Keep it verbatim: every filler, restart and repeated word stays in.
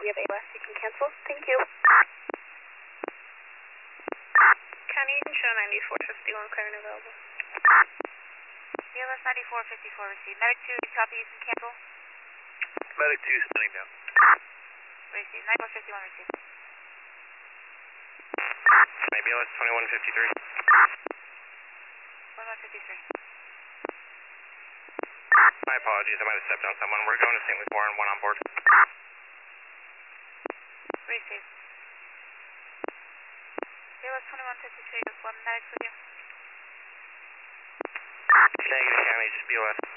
you have A L S, you can cancel. Thank you. County, you can show ninety-four fifty-one clear and available. B L S ninety-four fifty-four received. Medic two, copy, you can cancel. Medic two standing down. Received. ninety-four fifty-one received. B L S twenty-one fifty-three. twenty-one fifty-three. My apologies, I might have stepped on someone. We're going to Saint Louis Warren, one on board. Received. B L S twenty-one fifty-three, just one medic with you. Negative, County, just B L S.